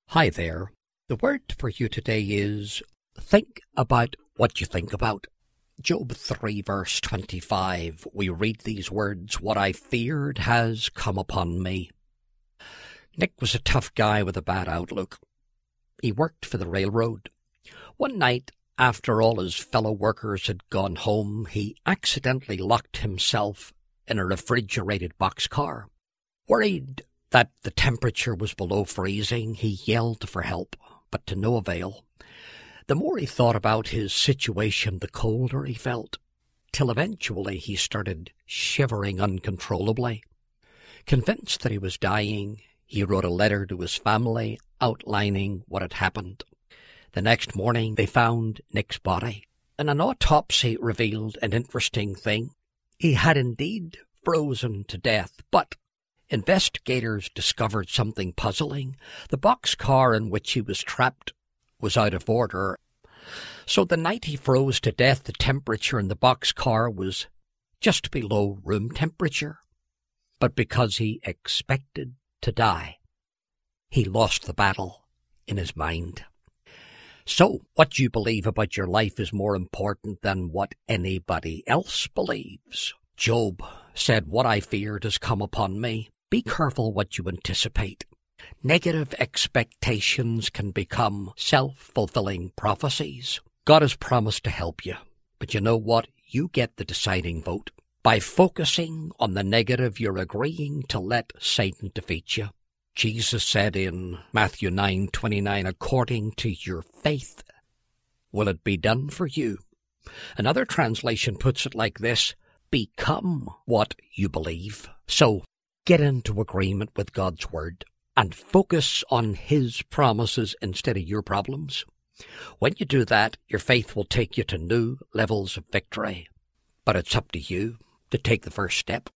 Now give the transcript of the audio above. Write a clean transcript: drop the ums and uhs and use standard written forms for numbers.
Hi there. The word for you today is think about what you think about. Job 3 verse 25, we read these words, "What I feared has come upon me." Nick was a tough guy with a bad outlook. He worked for the railroad. One night, after all his fellow workers had gone home, he accidentally locked himself in a refrigerated boxcar. Worried that the temperature was below freezing, he yelled for help, but to no avail. The more he thought about his situation, the colder he felt, till eventually he started shivering uncontrollably. Convinced that he was dying, he wrote a letter to his family outlining what had happened. The next morning they found Nick's body, and an autopsy revealed an interesting thing. He had indeed frozen to death, but investigators discovered something puzzling. The boxcar in which he was trapped was out of order. So the night he froze to death, the temperature in the boxcar was just below room temperature. But because he expected to die, he lost the battle in his mind. So what you believe about your life is more important than what anybody else believes. Job said, "What I feared has come upon me." Be careful what you anticipate. Negative expectations can become self-fulfilling prophecies. God has promised to help you, but you know what? You get the deciding vote. By focusing on the negative, you're agreeing to let Satan defeat you. Jesus said in Matthew 9:29, "According to your faith will it be done for you." Another translation puts it like this: become what you believe. So get into agreement with God's word and focus on His promises instead of your problems. When you do that, your faith will take you to new levels of victory. But it's up to you to take the first step.